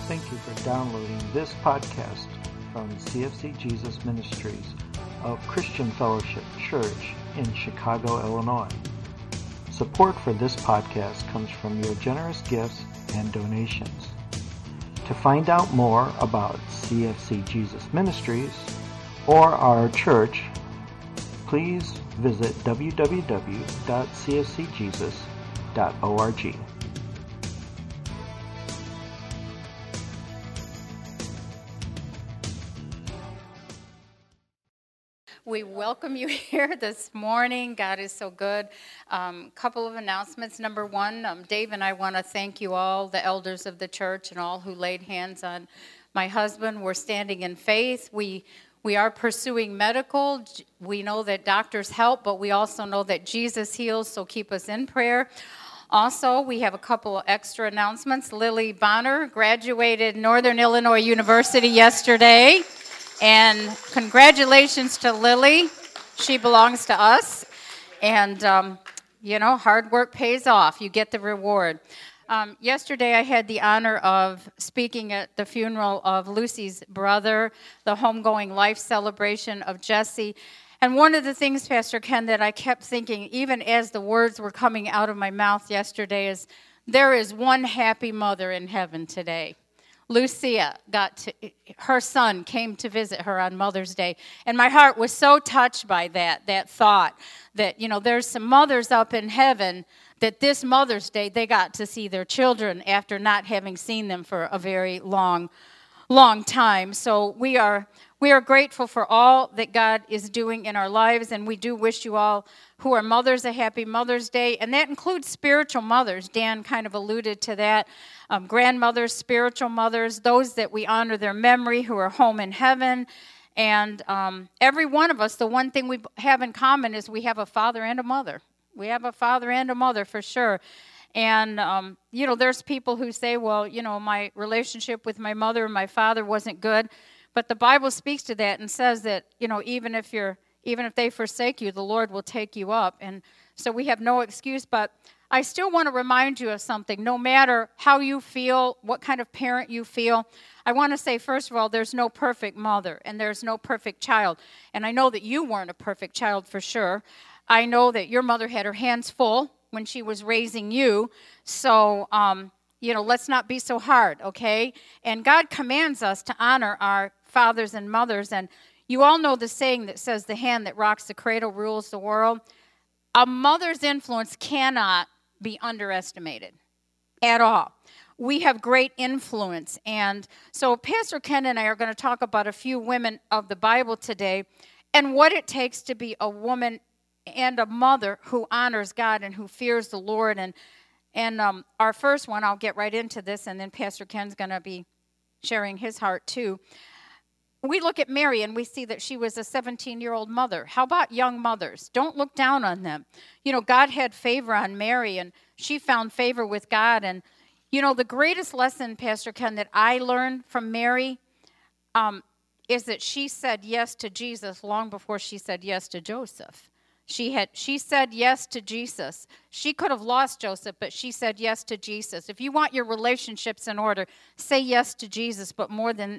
Thank you for downloading this podcast from CFC Jesus Ministries of Christian Fellowship Church in Chicago, Illinois. Support for this podcast comes from your generous gifts and donations. To find out more about CFC Jesus Ministries or our church, please visit www.cfcjesus.org. We welcome you here this morning. God is so good. Couple of announcements. Number one, Dave and I want to thank you all, the elders of the church and all who laid hands on my husband. We're standing in faith. We are pursuing medical. We know that doctors help, but we also know that Jesus heals, so keep us in prayer. Also, we have a couple of extra announcements. Lily Bonner graduated Northern Illinois University yesterday. And congratulations to Lily. She belongs to us. And, hard work pays off. You get the reward. Yesterday, I had the honor of speaking at the funeral of Lucy's brother, the homegoing life celebration of Jesse. And one of the things, Pastor Ken, that I kept thinking, even as the words were coming out of my mouth yesterday, is there is one happy mother in heaven today. Lucia her son came to visit her on Mother's Day. And my heart was so touched by that thought that, there's some mothers up in heaven that this Mother's Day, they got to see their children after not having seen them for a very long time. So we are grateful for all that God is doing in our lives, and we do wish you all who are mothers a happy Mother's Day, and that includes spiritual mothers. Dan kind of alluded to that. Grandmothers, spiritual mothers, those that we honor their memory who are home in heaven. And every one of us, the one thing we have in common is we have a father and a mother. We have a father and a mother for sure. And, there's people who say, well, my relationship with my mother and my father wasn't good. But the Bible speaks to that and says that, even if they forsake you, the Lord will take you up. And so we have no excuse. But I still want to remind you of something. No matter how you feel, what kind of parent you feel, I want to say, first of all, there's no perfect mother and there's no perfect child. And I know that you weren't a perfect child for sure. I know that your mother had her hands full when she was raising you. So, let's not be so hard, okay? And God commands us to honor our fathers and mothers. And you all know the saying that says, the hand that rocks the cradle rules the world. A mother's influence cannot be underestimated at all. We have great influence. And so Pastor Ken and I are going to talk about a few women of the Bible today and what it takes to be a woman and a mother who honors God and who fears the Lord. And our first one, I'll get right into this, and then Pastor Ken's going to be sharing his heart too. We look at Mary and we see that she was a 17-year-old mother. How about young mothers? Don't look down on them. God had favor on Mary, and she found favor with God. And, the greatest lesson, Pastor Ken, that I learned from Mary is that she said yes to Jesus long before she said yes to Joseph. She said yes to Jesus. She could have lost Joseph, but she said yes to Jesus. If you want your relationships in order, say yes to Jesus. But more than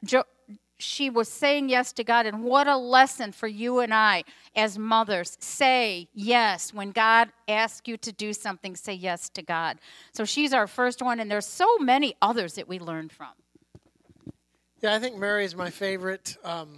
she was saying yes to God. And what a lesson for you and I as mothers. Say yes. When God asks you to do something, say yes to God. So she's our first one, and there's so many others that we learned from. Yeah, I think Mary is my favorite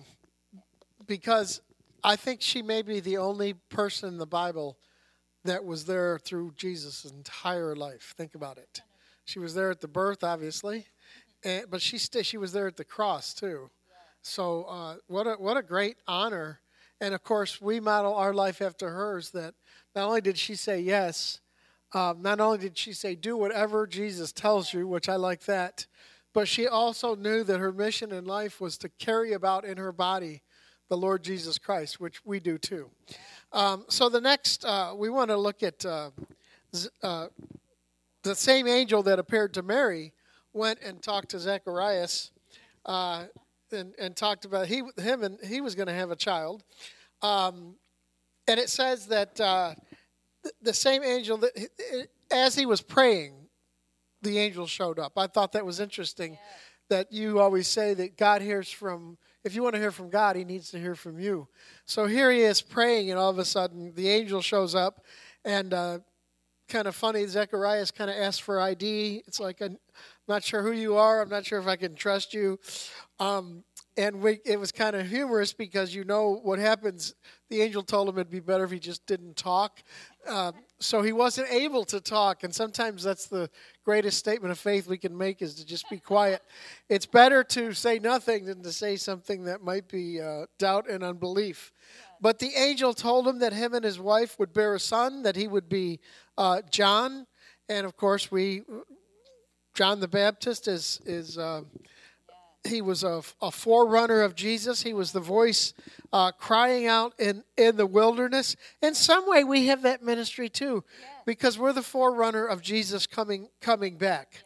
because I think she may be the only person in the Bible that was there through Jesus' entire life. Think about it. She was there at the birth, obviously, but she was there at the cross too. So what a great honor. And of course, we model our life after hers, that not only did she say yes, not only did she say do whatever Jesus tells you, which I like that, but she also knew that her mission in life was to carry about in her body the Lord Jesus Christ, which we do too. So the next, we want to look at the same angel that appeared to Mary went and talked to Zacharias and talked about he was going to have a child. And it says that the same angel, that as he was praying, the angel showed up. I thought that was interesting that you always say that God hears from, if you want to hear from God, he needs to hear from you. So here he is praying, and all of a sudden the angel shows up, and kind of funny, Zechariah kind of asks for ID. It's like, I'm not sure who you are. I'm not sure if I can trust you. It was kind of humorous because you know what happens. The angel told him it'd be better if he just didn't talk. So he wasn't able to talk. And sometimes that's the greatest statement of faith we can make, is to just be quiet. It's better to say nothing than to say something that might be doubt and unbelief. But the angel told him that him and his wife would bear a son, that he would be John. And of course, John the Baptist he was a forerunner of Jesus. He was the voice crying out in the wilderness. In some way, we have that ministry too, because we're the forerunner of Jesus coming back.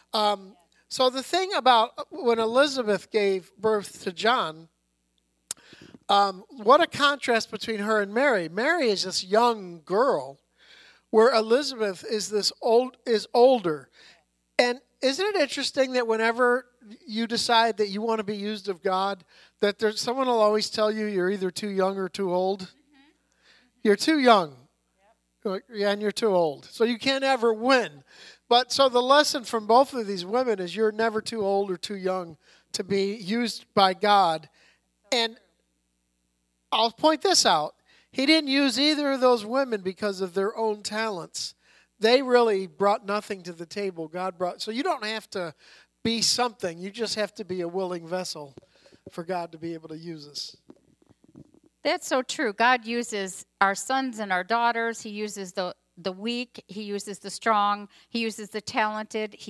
So the thing about when Elizabeth gave birth to John, what a contrast between her and Mary. Mary is this young girl, where Elizabeth is older. And isn't it interesting that whenever you decide that you want to be used of God, that someone will always tell you you're either too young or too old? Mm-hmm. You're too young. Yep. And you're too old. So you can't ever win. But so the lesson from both of these women is you're never too old or too young to be used by God. And I'll point this out. He didn't use either of those women because of their own talents. They really brought nothing to the table. So you don't have to be something. You just have to be a willing vessel for God to be able to use us. That's so true. God uses our sons and our daughters. He uses the weak. He uses the strong. He uses the talented. He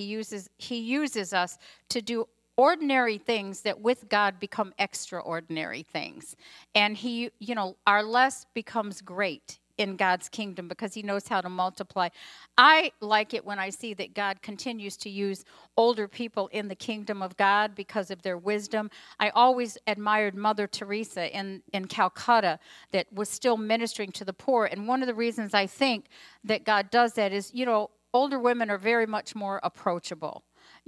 uses us to do ordinary things that with God become extraordinary things. And our less becomes great in God's kingdom because he knows how to multiply. I like it when I see that God continues to use older people in the kingdom of God because of their wisdom. I always admired Mother Teresa in Calcutta that was still ministering to the poor. And one of the reasons I think that God does that is, older women are very much more approachable.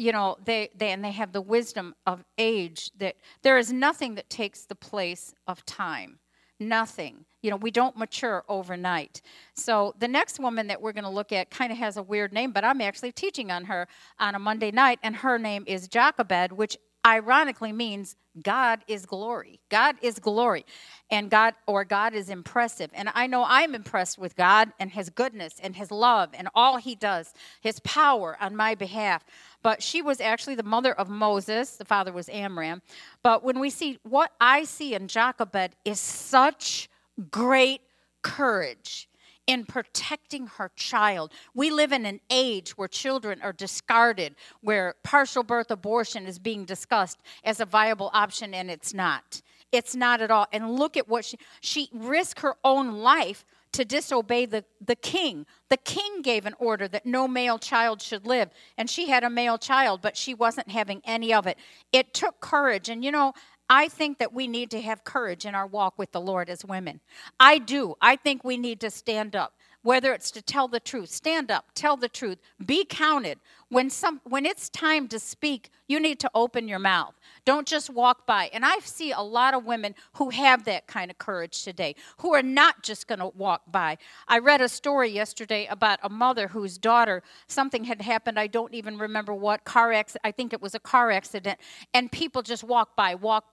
They have the wisdom of age, that there is nothing that takes the place of time. Nothing. We don't mature overnight. So the next woman that we're going to look at kind of has a weird name, but I'm actually teaching on her on a Monday night, and her name is Jochebed, which ironically means God is glory. God is glory. And God is impressive. And I know I'm impressed with God and his goodness and his love and all he does, his power on my behalf. But she was actually the mother of Moses. The father was Amram. But when we see, what I see in Jochebed is such great courage in protecting her child. We live in an age where children are discarded, where partial birth abortion is being discussed as a viable option, and it's not. It's not at all. And look at what she risked her own life to disobey the king. The king gave an order that no male child should live, and she had a male child, but she wasn't having any of it. It took courage, and I think that we need to have courage in our walk with the Lord as women. I do. I think we need to stand up, whether it's to tell the truth. Stand up, tell the truth, be counted. When it's time to speak, you need to open your mouth. Don't just walk by. And I see a lot of women who have that kind of courage today, who are not just going to walk by. I read a story yesterday about a mother whose daughter, something had happened, I don't even remember what, I think it was a car accident, and people just walk by.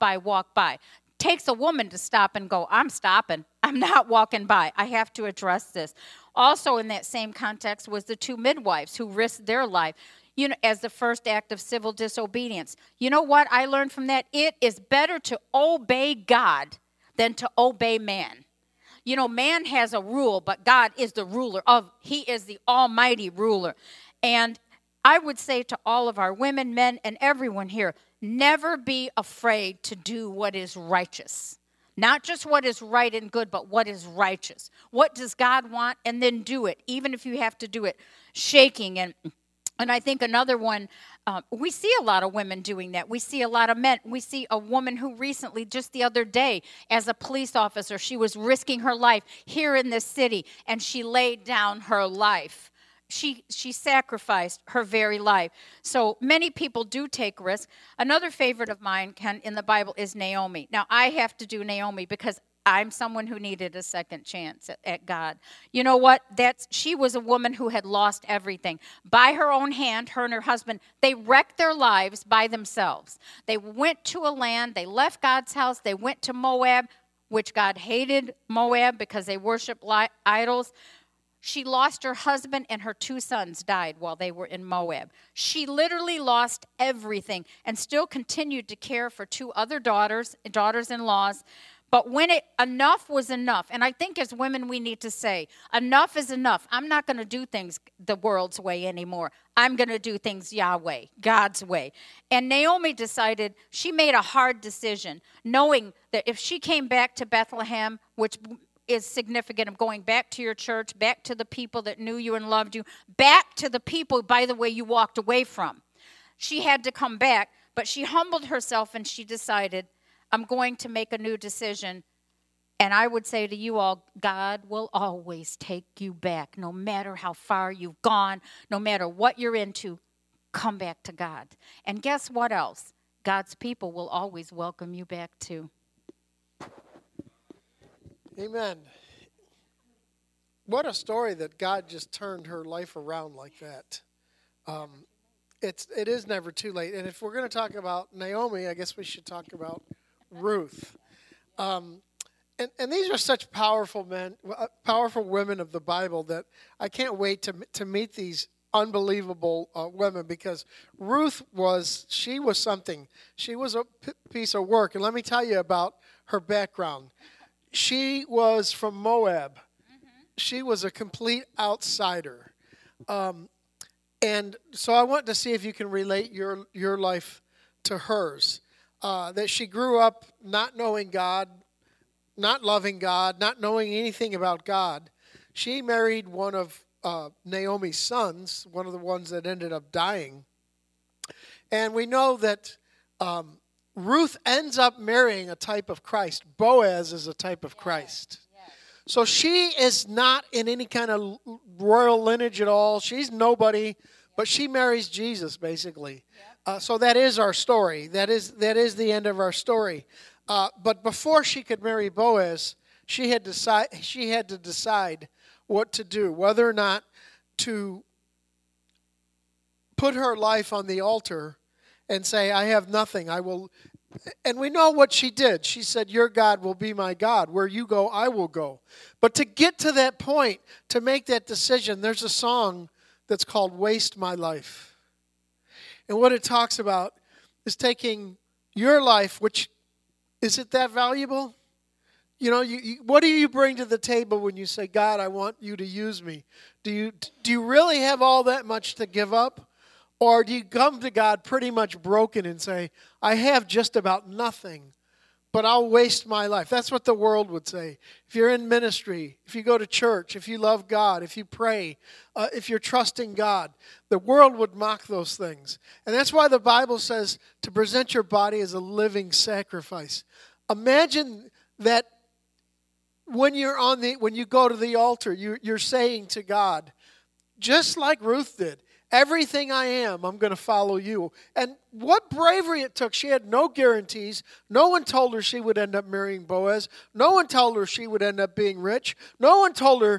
Takes a woman to stop and go, I'm stopping. I'm not walking by. I have to address this. Also in that same context was the two midwives who risked their life, as the first act of civil disobedience. You know what I learned from that? It is better to obey God than to obey man. Man has a rule, but God is the ruler he is the almighty ruler. And I would say to all of our women, men, and everyone here, never be afraid to do what is righteous. Not just what is right and good, but what is righteous. What does God want? And then do it, even if you have to do it shaking. And I think another one, we see a lot of women doing that. We see a lot of men. We see a woman who recently, just the other day, as a police officer, she was risking her life here in this city, and she laid down her life. she sacrificed her very life. So many people do take risks. Another favorite of mine, Ken, in the Bible is Naomi. Now, I have to do Naomi because I'm someone who needed a second chance at God. You know what? She was a woman who had lost everything. By her own hand, her and her husband, they wrecked their lives by themselves. They went to a land, they left God's house, they went to Moab, which God hated Moab because they worshiped idols. She lost her husband, and her 2 sons died while they were in Moab. She literally lost everything and still continued to care for 2 other daughters-in-laws. But when enough was enough, and I think as women we need to say, enough is enough. I'm not going to do things the world's way anymore. I'm going to do things Yahweh, God's way. And Naomi decided, she made a hard decision, knowing that if she came back to Bethlehem, which is significant of going back to your church, back to the people that knew you and loved you, back to the people, by the way, you walked away from. She had to come back, but she humbled herself and she decided, I'm going to make a new decision. And I would say to you all, God will always take you back. No matter how far you've gone, no matter what you're into, come back to God. And guess what else? God's people will always welcome you back too. Amen. What a story that God just turned her life around like that. It is never too late. And if we're going to talk about Naomi, I guess we should talk about Ruth. And these are such powerful women of the Bible that I can't wait to meet these unbelievable women, because Ruth was something. She was a piece of work. And let me tell you about her background. She was from Moab. Mm-hmm. She was a complete outsider. And so I want to see if you can relate your life to hers. That she grew up not knowing God, not loving God, not knowing anything about God. She married one of Naomi's sons, one of the ones that ended up dying. And we know that Ruth ends up marrying a type of Christ. Boaz is a type of Christ. So she is not in any kind of royal lineage at all. She's nobody, but she marries Jesus, basically. So that is our story. That is the end of our story. But before she could marry Boaz, she had to decide what to do, whether or not to put her life on the altar and say, I have nothing, I will. And we know what she did. She said, your God will be my God. Where you go, I will go. But to get to that point, to make that decision, there's a song that's called Waste My Life. And what it talks about is taking your life, which, is it that valuable? You know, what do you bring to the table when you say, God, I want you to use me? Do you really have all that much to give up? Or do you come to God pretty much broken and say, I have just about nothing, but I'll waste my life? That's what the world would say. If you're in ministry, if you go to church, if you love God, if you pray, if you're trusting God, the world would mock those things. And that's why the Bible says to present your body as a living sacrifice. Imagine that when you go to the altar, you're saying to God, just like Ruth did, everything I am, I'm going to follow you. And what bravery it took. She had no guarantees. No one told her she would end up marrying Boaz. No one told her she would end up being rich. No one told her.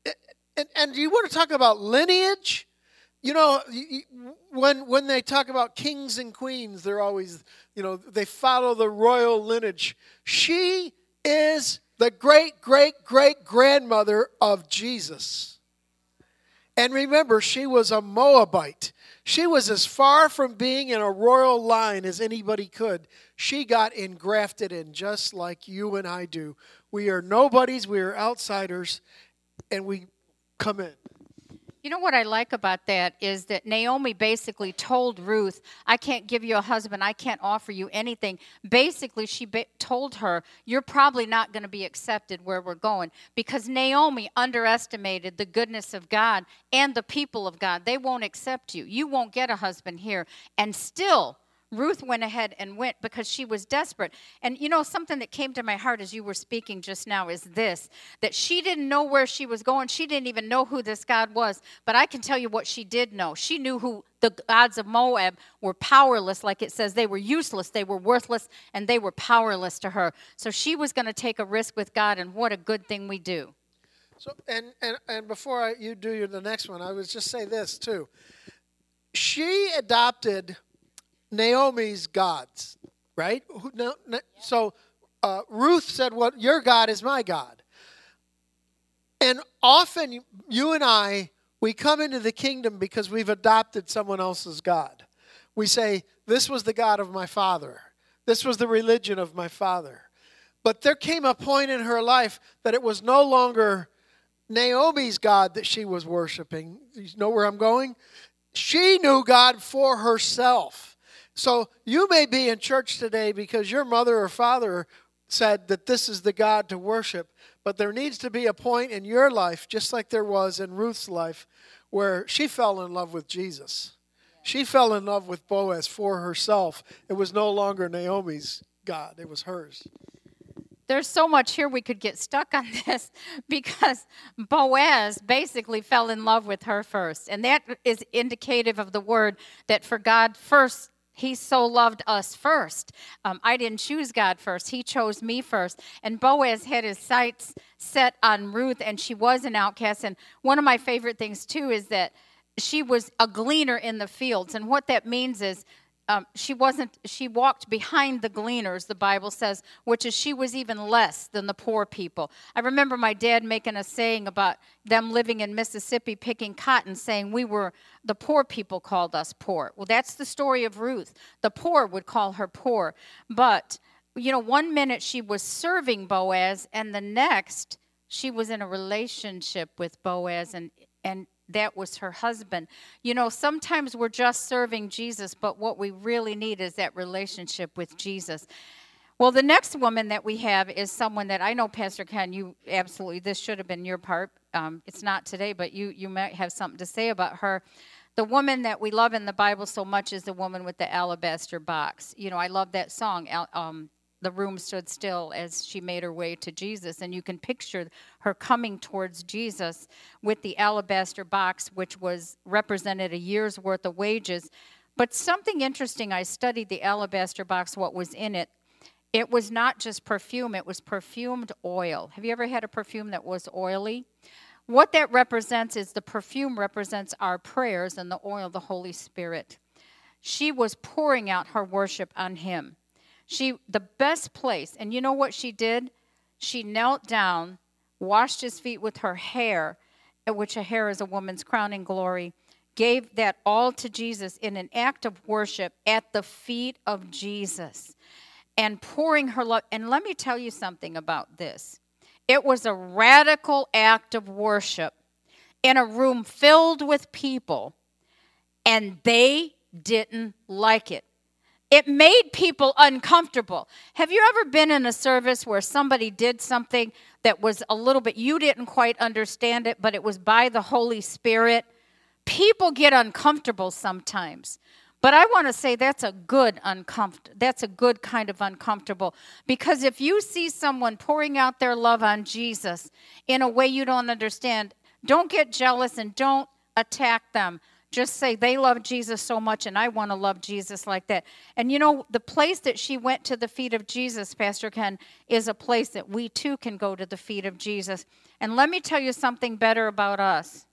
And you want to talk about lineage? You know, when they talk about kings and queens, they're always, they follow the royal lineage. She is the great-great-great-grandmother of Jesus. And remember, she was a Moabite. She was as far from being in a royal line as anybody could. She got engrafted in just like you and I do. We are nobodies, we are outsiders, and we come in. You know what I like about that is that Naomi basically told Ruth, I can't give you a husband, I can't offer you anything. Basically, she told her, you're probably not going to be accepted where we're going, because Naomi underestimated the goodness of God and the people of God. They won't accept you. You won't get a husband here. And still, Ruth went ahead and went because she was desperate. And something that came to my heart as you were speaking just now is this, that she didn't know where she was going. She didn't even know who this God was. But I can tell you what she did know. She knew who the gods of Moab were powerless, like it says. They were useless, they were worthless, and they were powerless to her. So she was going to take a risk with God, and what a good thing we do. So, and before you do the next one, I would just say this too. She adopted Naomi's gods, right? So Ruth said, "What your God is my God." And often you and I, we come into the kingdom because we've adopted someone else's God. We say, "This was the God of my father. This was the religion of my father." But there came a point in her life that it was no longer Naomi's God that she was worshiping. You know where I'm going? She knew God for herself. So you may be in church today because your mother or father said that this is the God to worship, but there needs to be a point in your life, just like there was in Ruth's life, where she fell in love with Jesus. She fell in love with Boaz for herself. It was no longer Naomi's God. It was hers. There's so much here we could get stuck on this because Boaz basically fell in love with her first. And that is indicative of the word that for God first, he so loved us first. I didn't choose God first. He chose me first. And Boaz had his sights set on Ruth, and she was an outcast. And one of my favorite things, too, is that she was a gleaner in the fields. And what that means is she walked behind the gleaners, the Bible says, which is she was even less than the poor people. I remember my dad making a saying about them living in Mississippi picking cotton, saying the poor people called us poor. Well, that's the story of Ruth. The poor would call her poor. But, 1 minute she was serving Boaz, and the next she was in a relationship with Boaz, and that was her husband. Sometimes we're just serving Jesus, but what we really need is that relationship with Jesus. Well, the next woman that we have is someone that I know, Pastor Ken, you absolutely, this should have been your part. It's not today, but you might have something to say about her. The woman that we love in the Bible so much is the woman with the alabaster box. I love that song, The Room Stood Still, as she made her way to Jesus. And you can picture her coming towards Jesus with the alabaster box, which represented a year's worth of wages. But something interesting, I studied the alabaster box, what was in it. It was not just perfume, it was perfumed oil. Have you ever had a perfume that was oily? What that represents is the perfume represents our prayers, and the oil, the Holy Spirit. She was pouring out her worship on him. The best place, and you know what she did? She knelt down, washed his feet with her hair, which a hair is a woman's crowning glory, gave that all to Jesus in an act of worship at the feet of Jesus, and pouring her love. And let me tell you something about this. It was a radical act of worship in a room filled with people, and they didn't like it. It made people uncomfortable. Have you ever been in a service where somebody did something that was a little bit, you didn't quite understand it, but it was by the Holy Spirit? People get uncomfortable sometimes. But I want to say that's a good kind of uncomfortable. Because if you see someone pouring out their love on Jesus in a way you don't understand, don't get jealous and don't attack them. Just say, they love Jesus so much, and I want to love Jesus like that. And the place that she went to the feet of Jesus, Pastor Ken, is a place that we too can go to the feet of Jesus. And let me tell you something better about us.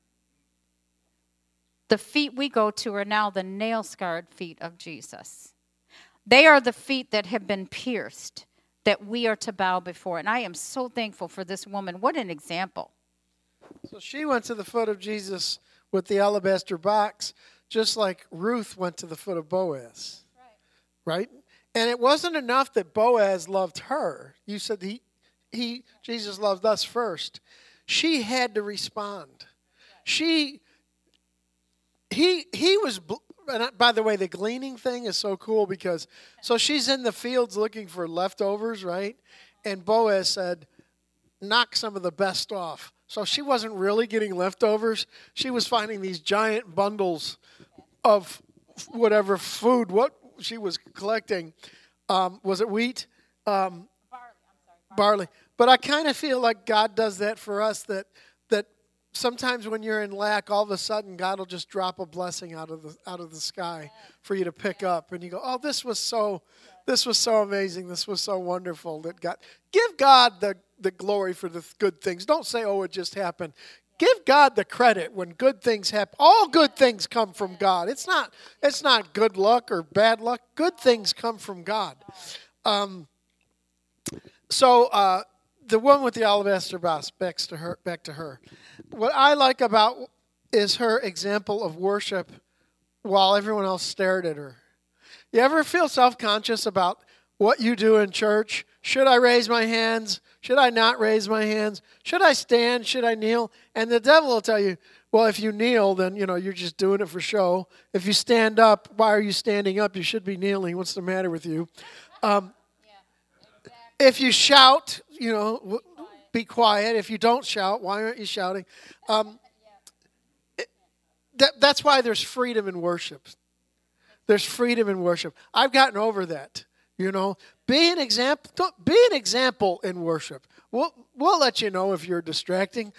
The feet we go to are now the nail-scarred feet of Jesus. They are the feet that have been pierced, that we are to bow before. And I am so thankful for this woman. What an example. So she went to the foot of Jesus with the alabaster box, just like Ruth went to the foot of Boaz. Right? And it wasn't enough that Boaz loved her. You said Jesus loved us first. She had to respond. He was, and by the way, the gleaning thing is so cool because, so she's in the fields looking for leftovers, right? And Boaz said, knock some of the best off. So she wasn't really getting leftovers. She was finding these giant bundles of whatever food. she was collecting, was it wheat? Barley. Barley. But I kind of feel like God does that for us, that sometimes when you're in lack, all of a sudden God will just drop a blessing out of the sky for you to pick up, and you go, "Oh, this was so amazing. This was so wonderful." That God, give God the glory for the good things. Don't say, "Oh, it just happened." Give God the credit when good things happen. All good things come from God. It's not good luck or bad luck. Good things come from God. So the one with the alabaster box, back to her. What I like about is her example of worship while everyone else stared at her. You ever feel self-conscious about what you do in church? Should I raise my hands? Should I not raise my hands? Should I stand? Should I kneel? And the devil will tell you, well, if you kneel, then you're just doing it for show. If you stand up, why are you standing up? You should be kneeling. What's the matter with you? If you shout, be quiet. If you don't shout, why aren't you shouting? That's why there's freedom in worship. There's freedom in worship. I've gotten over that. Be an example. Be an example in worship. We'll let you know if you're distracting.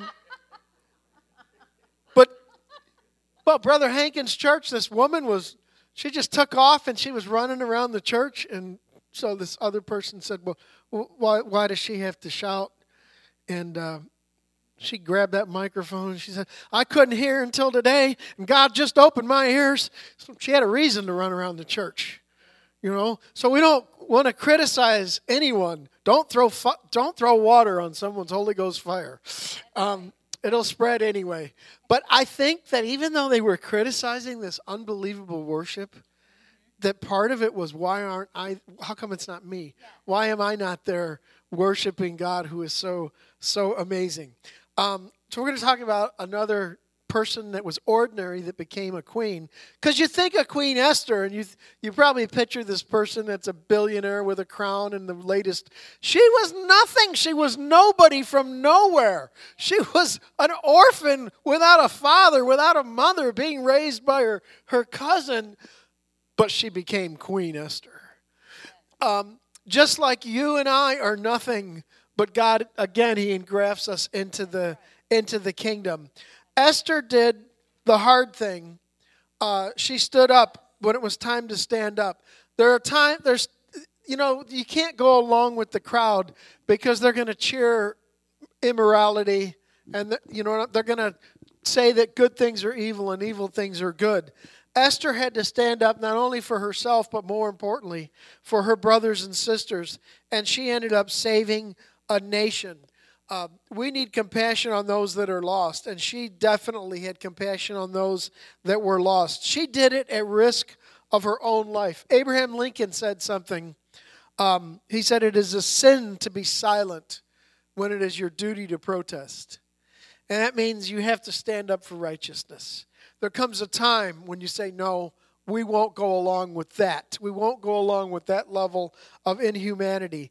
But Brother Hankins' church, this woman she just took off and she was running around the church, and so this other person said, "Well, why does she have to shout?" And she grabbed that microphone and she said, "I couldn't hear until today, and God just opened my ears." So she had a reason to run around the church. So we don't want to criticize anyone. Don't throw water on someone's Holy Ghost fire. It'll spread anyway. But I think that even though they were criticizing this unbelievable worship, that part of it was, how come it's not me? Why am I not there worshiping God who is so amazing? So we're going to talk about another person that was ordinary that became a queen. Because you think of Queen Esther, and you probably picture this person that's a billionaire with a crown and the latest. She was nothing. She was nobody from nowhere. She was an orphan without a father, without a mother, being raised by her cousin. But she became Queen Esther. Just like you and I are nothing, but God, again, He engrafts us into the kingdom. Esther did the hard thing. She stood up when it was time to stand up. You can't go along with the crowd because they're going to cheer immorality, and they're going to say that good things are evil and evil things are good. Esther had to stand up not only for herself, but more importantly, for her brothers and sisters, and she ended up saving a nation. We need compassion on those that are lost, and she definitely had compassion on those that were lost. She did it at risk of her own life. Abraham Lincoln said something. He said, "It is a sin to be silent when it is your duty to protest." And that means you have to stand up for righteousness. There comes a time when you say, "No, we won't go along with that. We won't go along with that level of inhumanity."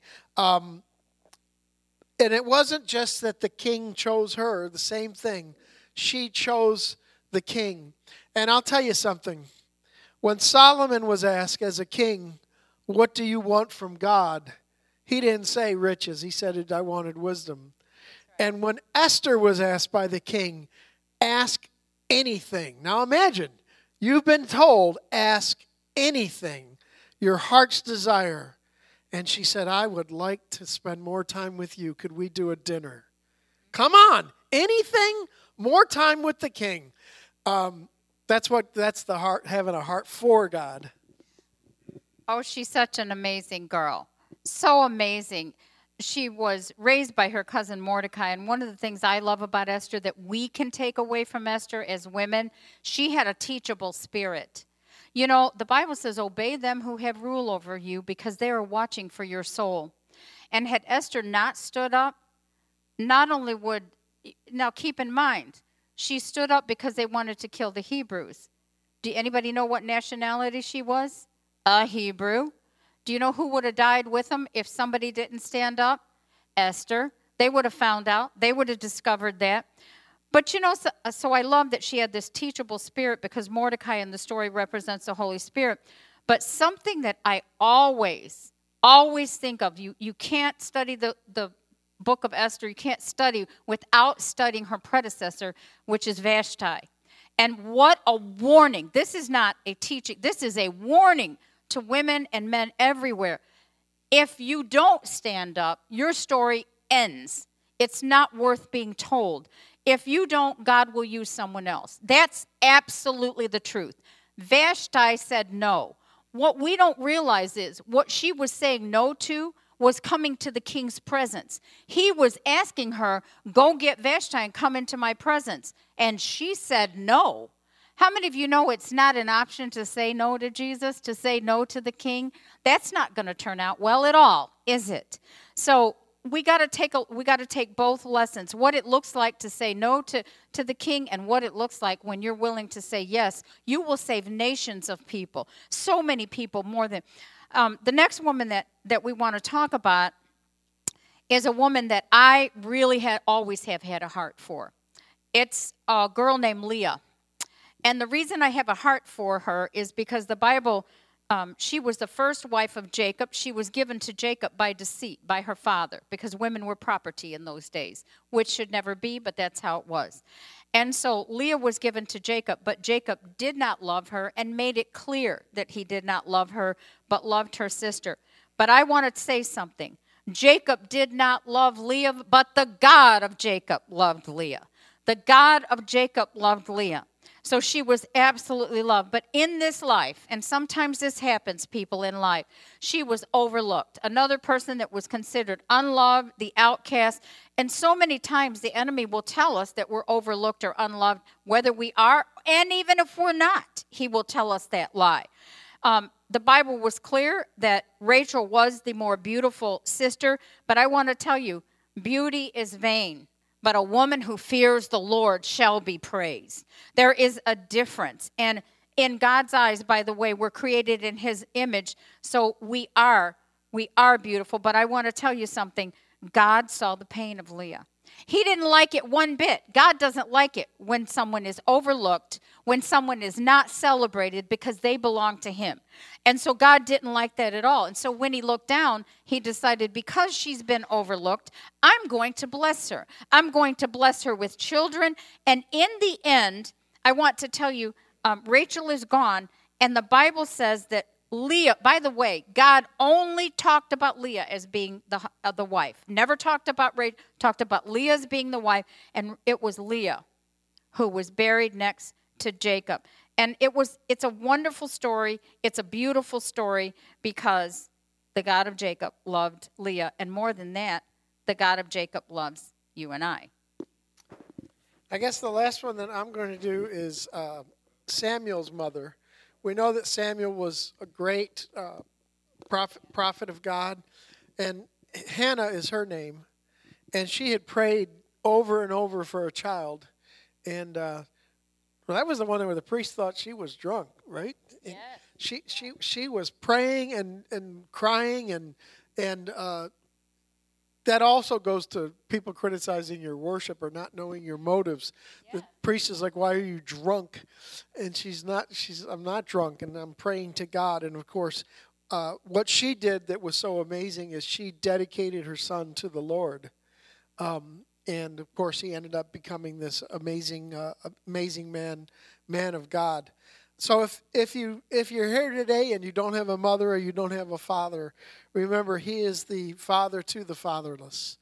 And it wasn't just that the king chose her, the same thing. She chose the king. And I'll tell you something. When Solomon was asked as a king, "What do you want from God?" he didn't say riches. He said, "I wanted wisdom." And when Esther was asked by the king, "Ask anything." Now imagine, you've been told, ask anything, your heart's desire. And she said, "I would like to spend more time with you. Could we do a dinner?" Come on. Anything? More time with the king. That's the heart, having a heart for God. Oh, she's such an amazing girl. So amazing. She was raised by her cousin Mordecai, and one of the things I love about Esther that we can take away from Esther as women, she had a teachable spirit. The Bible says, "Obey them who have rule over you because they are watching for your soul." And had Esther not stood up, not only now keep in mind, she stood up because they wanted to kill the Hebrews. Do anybody know what nationality she was? A Hebrew. Do you know who would have died with them if somebody didn't stand up? Esther. They would have found out. They would have discovered that. But so I love that she had this teachable spirit because Mordecai in the story represents the Holy Spirit. But something that I always think of, you can't study the book of Esther, you can't study without studying her predecessor, which is Vashti. And what a warning. This is not a teaching. This is a warning to women and men everywhere. If you don't stand up, your story ends. It's not worth being told. If you don't, God will use someone else. That's absolutely the truth. Vashti said no. What we don't realize is what she was saying no to was coming to the king's presence. He was asking her, go get Vashti and come into my presence. And she said no. How many of you know it's not an option to say no to Jesus, to say no to the king? That's not going to turn out well at all, is it? So we got to take both lessons, what it looks like to say no to the king and what it looks like when you're willing to say yes. You will save nations of people, so many people, more than... the next woman that we want to talk about is a woman that I really always have had a heart for. It's a girl named Leah. And the reason I have a heart for her is because the Bible, she was the first wife of Jacob. She was given to Jacob by deceit, by her father, because women were property in those days, which should never be, but that's how it was. And so Leah was given to Jacob, but Jacob did not love her and made it clear that he did not love her, but loved her sister. But I want to say something. Jacob did not love Leah, but the God of Jacob loved Leah. The God of Jacob loved Leah. So she was absolutely loved. But in this life, and sometimes this happens, people in life, she was overlooked. Another person that was considered unloved, the outcast. And so many times the enemy will tell us that we're overlooked or unloved, whether we are, and even if we're not, he will tell us that lie. The Bible was clear that Rachel was the more beautiful sister, but I want to tell you, beauty is vain. But a woman who fears the Lord shall be praised. There is a difference. And in God's eyes, by the way, we're created in his image. So we are beautiful. But I want to tell you something. God saw the pain of Leah. He didn't like it one bit. God doesn't like it when someone is overlooked, when someone is not celebrated because they belong to him. And so God didn't like that at all. And so when he looked down, he decided because she's been overlooked, I'm going to bless her. I'm going to bless her with children. And in the end, I want to tell you, Rachel is gone. And the Bible says that Leah, by the way, God only talked about Leah as being the wife. Never talked about Rachel, talked about Leah as being the wife, and it was Leah who was buried next to Jacob. And it's a wonderful story. It's a beautiful story because the God of Jacob loved Leah, and more than that, the God of Jacob loves you and I. I guess the last one that I'm going to do is Samuel's mother. We know that Samuel was a great prophet of God, and Hannah is her name, and she had prayed over and over for a child, and that was the one where the priest thought she was drunk, right? Yeah. She was praying and crying, and that also goes to people criticizing your worship or not knowing your motives. Yeah. The priest is like, why are you drunk? And I'm not drunk, and I'm praying to God. And, of course, what she did that was so amazing is she dedicated her son to the Lord. And, of course, he ended up becoming this amazing man of God. So if you're here today and you don't have a mother or you don't have a father, remember he is the father to the fatherless.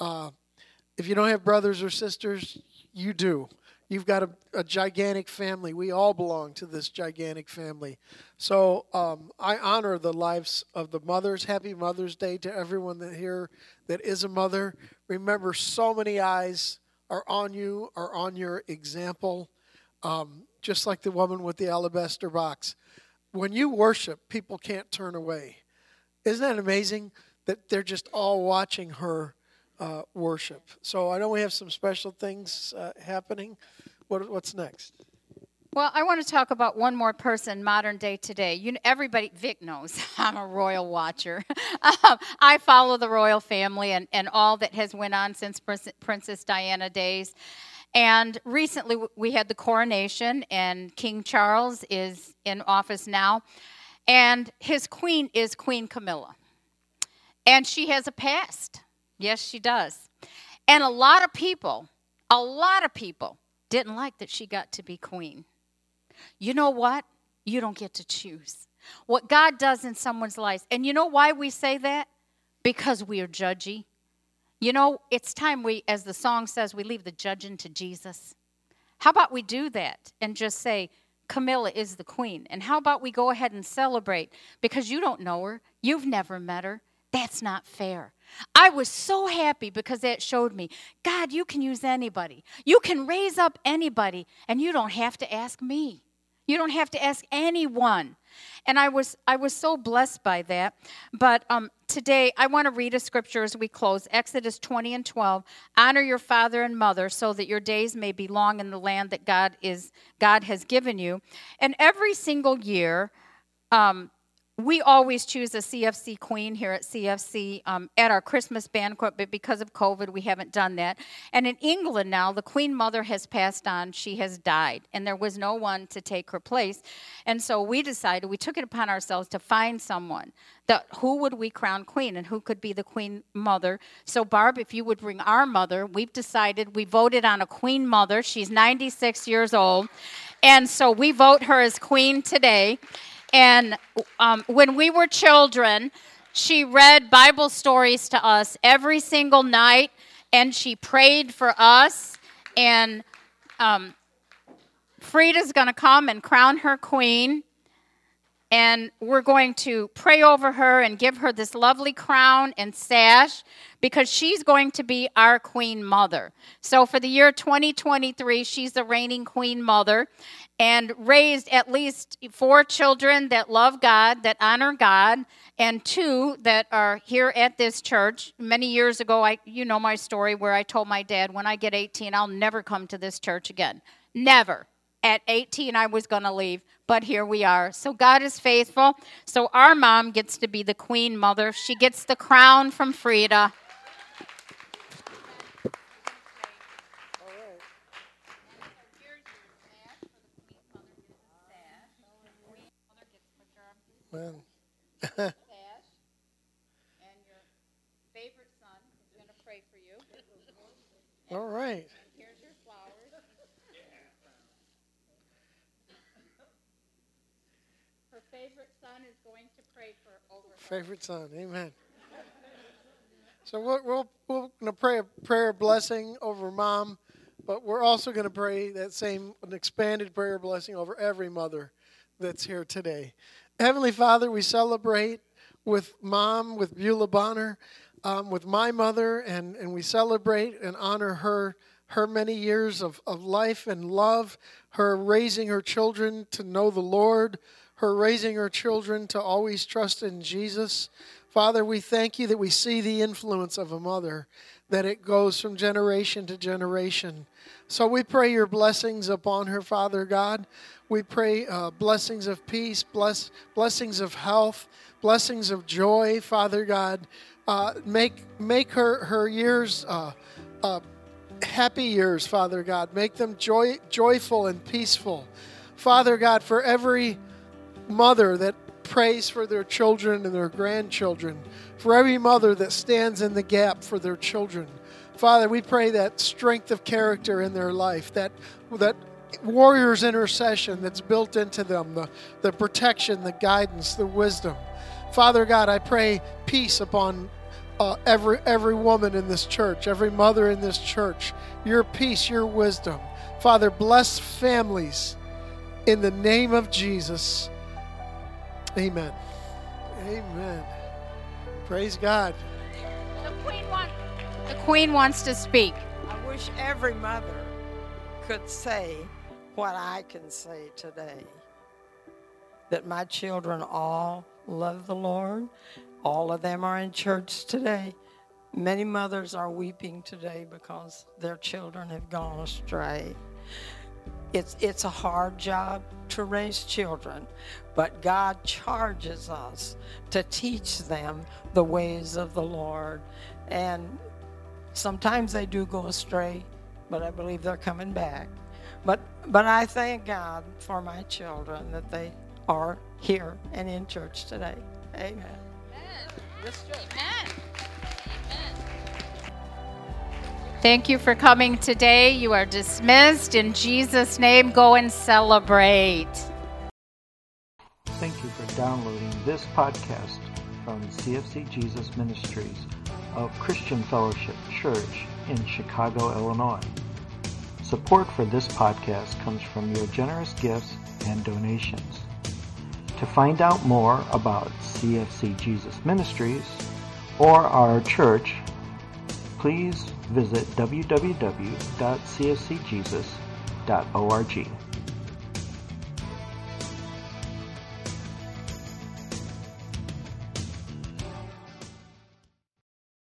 If you don't have brothers or sisters, you do. You've got a gigantic family. We all belong to this gigantic family. So I honor the lives of the mothers. Happy Mother's Day to everyone here that is a mother. Remember, so many eyes are on you, are on your example. Just like the woman with the alabaster box. When you worship, people can't turn away. Isn't that amazing that they're just all watching her worship? So I know we have some special things happening. What's next? Well, I want to talk about one more person, modern day today. Everybody, Vic knows I'm a royal watcher. I follow the royal family and all that has went on since Princess Diana days. And recently we had the coronation, and King Charles is in office now. And his queen is Queen Camilla. And she has a past. Yes, she does. And a lot of people didn't like that she got to be queen. You know what? You don't get to choose what God does in someone's life. And you know why we say that? Because we are judgy. You know, it's time we, as the song says, we leave the judging to Jesus. How about we do that and just say, Camilla is the queen? And how about we go ahead and celebrate? Because you don't know her. You've never met her. That's not fair. I was so happy because that showed me, God, you can use anybody. You can raise up anybody, and you don't have to ask me. You don't have to ask anyone. And I was so blessed by that. But today, I want to read a scripture as we close. Exodus 20:12. Honor your father and mother so that your days may be long in the land that God has given you. And every single year, we always choose a CFC queen here at CFC at our Christmas banquet, but because of COVID, we haven't done that. And in England now, the Queen Mother has passed on. She has died, and there was no one to take her place. And so we decided, we took it upon ourselves to find someone. Who would we crown queen, and who could be the Queen Mother? So Barb, if you would bring our mother, we voted on a Queen Mother. She's 96 years old, and so we vote her as queen today. And when we were children, she read Bible stories to us every single night, and she prayed for us. And Frida's going to come and crown her queen, and we're going to pray over her and give her this lovely crown and sash because she's going to be our Queen Mother. So for the year 2023, she's the reigning Queen Mother, and raised at least 4 children that love God, that honor God, and 2 that are here at this church. Many years ago, you know my story where I told my dad, when I get 18, I'll never come to this church again. Never. At 18, I was going to leave, but here we are. So God is faithful. So our mom gets to be the Queen Mother. She gets the crown from Frida. Man. And your favorite son is going to pray for you. All right. Here's your flowers. Her favorite son is going to pray over her. Favorite son. Amen. So we're going to pray a prayer blessing over Mom, but we're also going to pray an expanded prayer blessing over every mother that's here today. Heavenly Father, we celebrate with Mom, with Beulah Bonner, with my mother, and we celebrate and honor her many years of life and love, her raising her children to know the Lord, her raising her children to always trust in Jesus. Father, we thank you that we see the influence of a mother, that it goes from generation to generation. So we pray your blessings upon her, Father God. We pray blessings of peace, blessings of health, blessings of joy, Father God. Make her years happy years, Father God. Make them joyful and peaceful. Father God, for every mother that prays for their children and their grandchildren, for every mother that stands in the gap for their children, Father, we pray that strength of character in their life, that warrior's intercession that's built into them, the protection, the guidance, the wisdom. Father God, I pray peace upon every woman in this church, every mother in this church. Your peace, your wisdom. Father, bless families in the name of Jesus. Amen. Amen. Praise God. The Queen wants to speak. I wish every mother could say what I can say today. That my children all love the Lord. All of them are in church today. Many mothers are weeping today because their children have gone astray. It's a hard job to raise children, but God charges us to teach them the ways of the Lord. And sometimes they do go astray, but I believe they're coming back. But I thank God for my children, that they are here and in church today. Amen. Amen. Thank you for coming today. You are dismissed. In Jesus' name, go and celebrate. Thank you for downloading this podcast from CFC Jesus Ministries of Christian Fellowship Church in Chicago, Illinois. Support for this podcast comes from your generous gifts and donations. To find out more about CFC Jesus Ministries or our church, please visit www.cfcjesus.org.